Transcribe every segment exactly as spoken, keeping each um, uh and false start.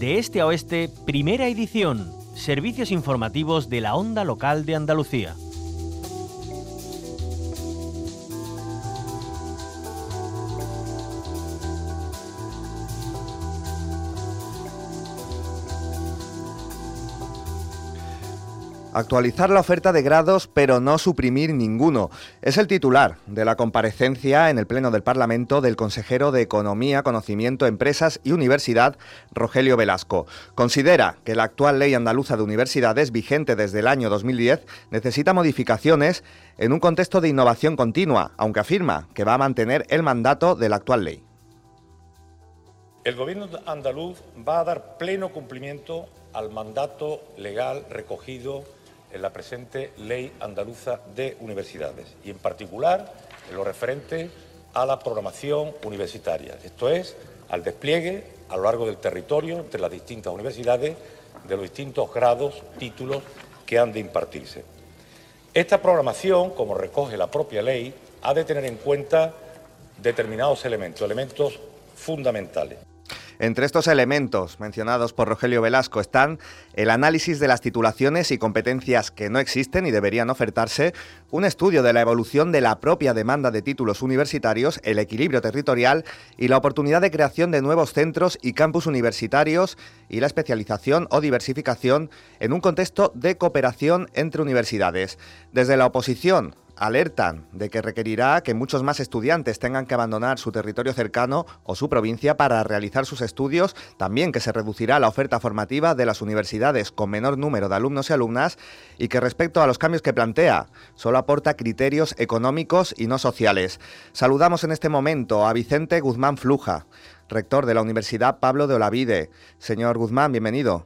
De este a oeste, primera edición. Servicios informativos de la Onda Local de Andalucía. Actualizar la oferta de grados, pero no suprimir ninguno. Es el titular de la comparecencia en el Pleno del Parlamento del consejero de Economía, Conocimiento, Empresas y Universidad, Rogelio Velasco. Considera que la actual Ley Andaluza de Universidades, vigente desde el año dos mil diez, necesita modificaciones en un contexto de innovación continua, aunque afirma que va a mantener el mandato de la actual ley. El Gobierno andaluz va a dar pleno cumplimiento al mandato legal recogido en la presente Ley Andaluza de Universidades y, en particular, en lo referente a la programación universitaria, esto es, al despliegue a lo largo del territorio entre las distintas universidades de los distintos grados, títulos que han de impartirse. Esta programación, como recoge la propia ley, ha de tener en cuenta determinados elementos, elementos fundamentales. Entre estos elementos mencionados por Rogelio Velasco están el análisis de las titulaciones y competencias que no existen y deberían ofertarse, un estudio de la evolución de la propia demanda de títulos universitarios, el equilibrio territorial y la oportunidad de creación de nuevos centros y campus universitarios y la especialización o diversificación en un contexto de cooperación entre universidades. Desde la oposición alertan de que requerirá que muchos más estudiantes tengan que abandonar su territorio cercano o su provincia para realizar sus estudios, también que se reducirá la oferta formativa de las universidades con menor número de alumnos y alumnas y que respecto a los cambios que plantea, solo aporta criterios económicos y no sociales. Saludamos en este momento a Vicente Guzmán Fluja, rector de la Universidad Pablo de Olavide. Señor Guzmán, bienvenido.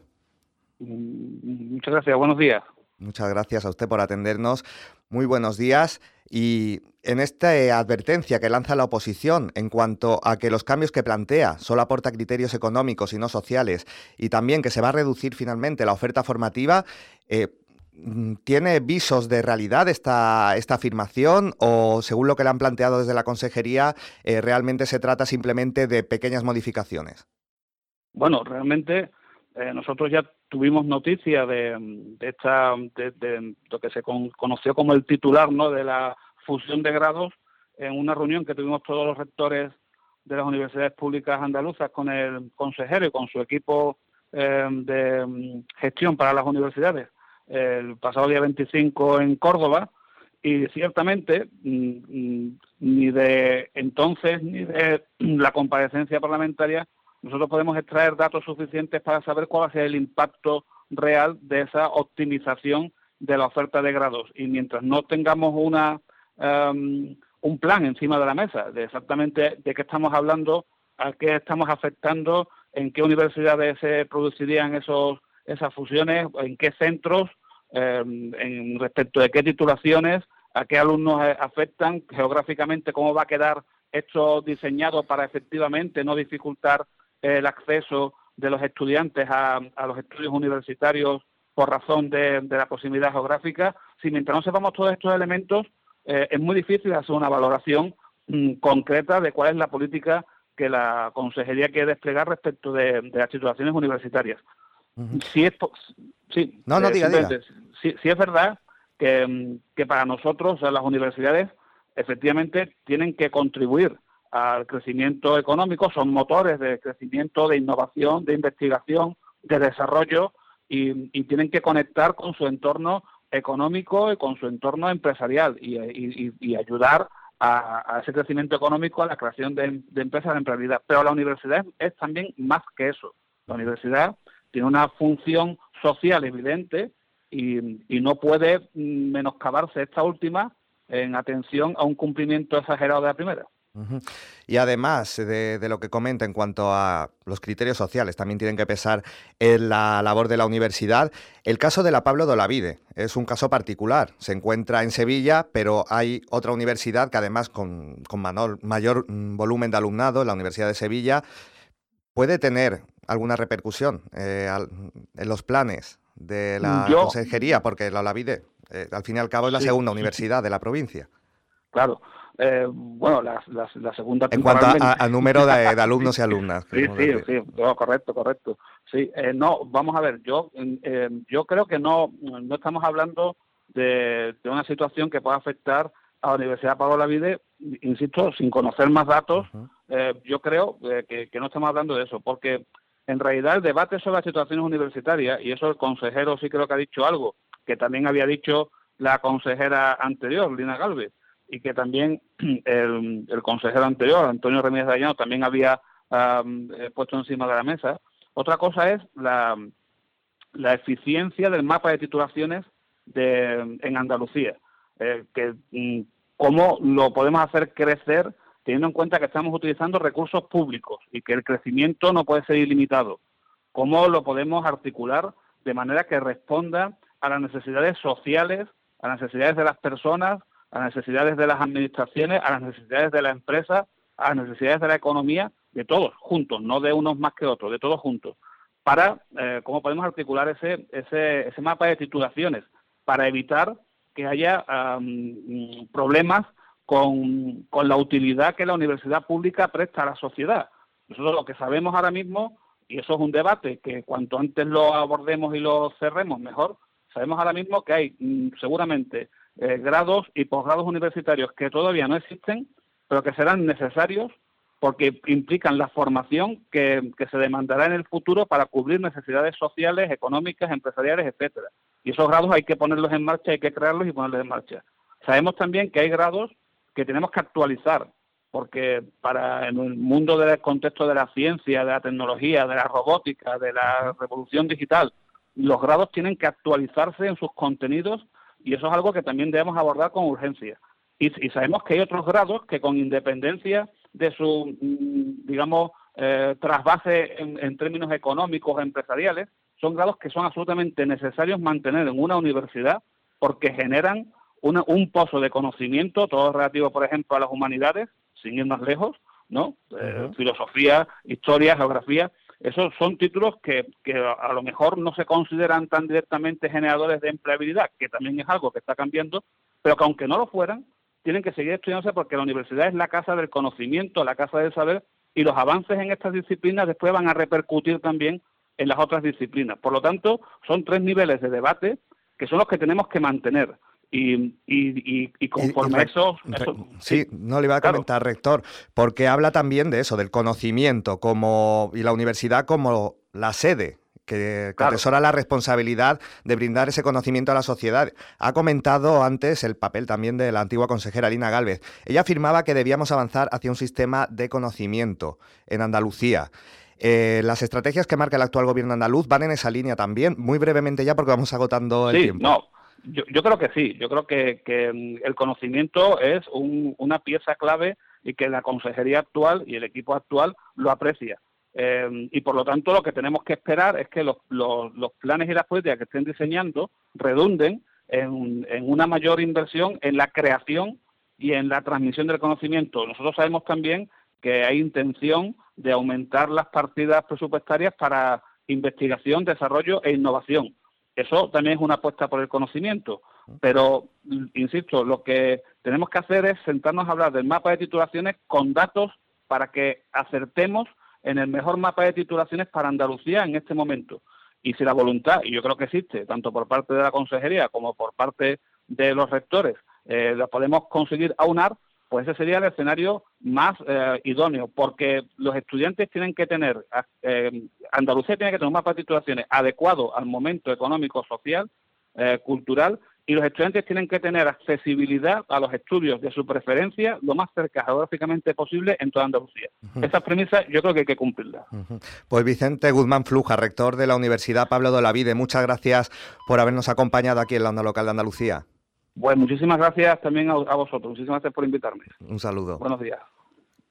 Muchas gracias, buenos días. Muchas gracias a usted por atendernos. Muy buenos días. Y en esta advertencia que lanza la oposición en cuanto a que los cambios que plantea solo aporta criterios económicos y no sociales, y también que se va a reducir finalmente la oferta formativa, eh, ¿tiene visos de realidad esta, esta afirmación o, según lo que le han planteado desde la consejería, eh, realmente se trata simplemente de pequeñas modificaciones? Bueno, realmente eh, nosotros ya tuvimos noticia de, de esta de, de lo que se con, conoció como el titular, ¿no?, de la fusión de grados en una reunión que tuvimos todos los rectores de las universidades públicas andaluzas con el consejero y con su equipo eh, de gestión para las universidades el pasado día veinticinco en Córdoba, y ciertamente ni de entonces ni de la comparecencia parlamentaria nosotros podemos extraer datos suficientes para saber cuál va a ser el impacto real de esa optimización de la oferta de grados. Y mientras no tengamos una um, un plan encima de la mesa de exactamente de qué estamos hablando, a qué estamos afectando, en qué universidades se producirían esos esas fusiones, en qué centros, eh, en respecto de qué titulaciones, a qué alumnos afectan, geográficamente cómo va a quedar esto diseñado para efectivamente no dificultar el acceso de los estudiantes a, a los estudios universitarios por razón de, de la proximidad geográfica. Si mientras no sepamos todos estos elementos, eh, es muy difícil hacer una valoración mmm, concreta de cuál es la política que la consejería quiere desplegar respecto de, de las titulaciones universitarias. Uh-huh. Si es, sí, no, no, eh, diga, diga. Si, si es verdad que, que para nosotros las universidades efectivamente tienen que contribuir al crecimiento económico, son motores de crecimiento, de innovación, de investigación, de desarrollo, y, y tienen que conectar con su entorno económico y con su entorno empresarial y, y, y ayudar a, a ese crecimiento económico, a la creación de, de empresas de empleabilidad. Pero la universidad es, es también más que eso. La universidad tiene una función social evidente y, y no puede menoscabarse esta última en atención a un cumplimiento exagerado de la primera. Uh-huh. Y además de, de lo que comenta en cuanto a los criterios sociales, también tienen que pesar en la labor de la universidad. El caso de la Pablo de Olavide es un caso particular. Se encuentra en Sevilla, pero hay otra universidad que además con, con mayor, mayor volumen de alumnado, la Universidad de Sevilla, puede tener alguna repercusión eh, al, en los planes de la Yo, consejería, porque la Olavide, eh, al fin y al cabo, es la sí, segunda universidad de la provincia. Claro. eh, bueno, la, la, la segunda En cuanto temporalmente. a, a número de, de alumnos y alumnas. Sí, sí, sí, no, correcto, correcto. Sí, eh, no, vamos a ver, yo eh, yo creo que no no estamos hablando de, de una situación que pueda afectar a la Universidad Pablo Olavide, insisto, sin conocer más datos, uh-huh. eh, yo creo eh, que, que no estamos hablando de eso, porque en realidad el debate sobre las situaciones universitarias, y eso el consejero sí creo que ha dicho algo, que también había dicho la consejera anterior, Lina Gálvez, y que también el, el consejero anterior, Antonio Remídez de Arellano, también había um, puesto encima de la mesa. Otra cosa es la, la eficiencia del mapa de titulaciones de, en Andalucía, eh, que cómo lo podemos hacer crecer teniendo en cuenta que estamos utilizando recursos públicos y que el crecimiento no puede ser ilimitado. Cómo lo podemos articular de manera que responda a las necesidades sociales, a las necesidades de las personas, a las necesidades de las administraciones, a las necesidades de la empresa, a las necesidades de la economía, de todos juntos, no de unos más que otros, de todos juntos, para eh, cómo podemos articular ese, ese, ese mapa de titulaciones, para evitar que haya um, problemas con, con la utilidad que la universidad pública presta a la sociedad. Nosotros lo que sabemos ahora mismo, y eso es un debate que cuanto antes lo abordemos y lo cerremos mejor, sabemos ahora mismo que hay mm, seguramente eh, grados y posgrados universitarios que todavía no existen, pero que serán necesarios porque implican la formación que, que se demandará en el futuro para cubrir necesidades sociales, económicas, empresariales, etcétera. Y esos grados hay que ponerlos en marcha, hay que crearlos y ponerlos en marcha. Sabemos también que hay grados que tenemos que actualizar, porque para en el mundo del contexto de la ciencia, de la tecnología, de la robótica, de la revolución digital, los grados tienen que actualizarse en sus contenidos y eso es algo que también debemos abordar con urgencia. Y, y sabemos que hay otros grados que con independencia de su, digamos, eh, trasvase en, en términos económicos o empresariales, son grados que son absolutamente necesarios mantener en una universidad porque generan una, un pozo de conocimiento, todo relativo, por ejemplo, a las humanidades, sin ir más lejos, ¿no? Eh, uh-huh. Filosofía, historia, geografía. Esos son títulos que, que a lo mejor no se consideran tan directamente generadores de empleabilidad, que también es algo que está cambiando, pero que aunque no lo fueran, tienen que seguir estudiándose porque la universidad es la casa del conocimiento, la casa del saber, y los avances en estas disciplinas después van a repercutir también en las otras disciplinas. Por lo tanto, son tres niveles de debate que son los que tenemos que mantener. Y, y, y, y conforme y, y, a eso, eso... Sí, sí, no le iba a comentar, claro. Rector, porque habla también de eso, del conocimiento como y la universidad como la sede que, que claro. atesora la responsabilidad de brindar ese conocimiento a la sociedad. Ha comentado antes el papel también de la antigua consejera Lina Gálvez. Ella afirmaba que debíamos avanzar hacia un sistema de conocimiento en Andalucía. Eh, las estrategias que marca el actual gobierno andaluz van en esa línea también. Muy brevemente ya porque vamos agotando el sí, tiempo. No. Yo, yo creo que sí, yo creo que, que el conocimiento es un, una pieza clave y que la consejería actual y el equipo actual lo aprecia. Eh, y por lo tanto lo que tenemos que esperar es que los, los, los planes y las políticas que estén diseñando redunden en, en una mayor inversión en la creación y en la transmisión del conocimiento. Nosotros sabemos también que hay intención de aumentar las partidas presupuestarias para investigación, desarrollo e innovación. Eso también es una apuesta por el conocimiento, pero, insisto, lo que tenemos que hacer es sentarnos a hablar del mapa de titulaciones con datos para que acertemos en el mejor mapa de titulaciones para Andalucía en este momento. Y si la voluntad, y yo creo que existe, tanto por parte de la consejería como por parte de los rectores, eh, la podemos conseguir aunar, pues ese sería el escenario más eh, idóneo, porque los estudiantes tienen que tener, eh, Andalucía tiene que tener un mapa de titulaciones adecuado al momento económico, social, eh, cultural, y los estudiantes tienen que tener accesibilidad a los estudios de su preferencia lo más cerca geográficamente posible en toda Andalucía. Uh-huh. Esas premisas yo creo que hay que cumplirlas. Uh-huh. Pues Vicente Guzmán Fluja, rector de la Universidad Pablo de Olavide, muchas gracias por habernos acompañado aquí en la Onda Local de Andalucía. Pues muchísimas gracias también a, a vosotros. Muchísimas gracias por invitarme. Un saludo. Buenos días.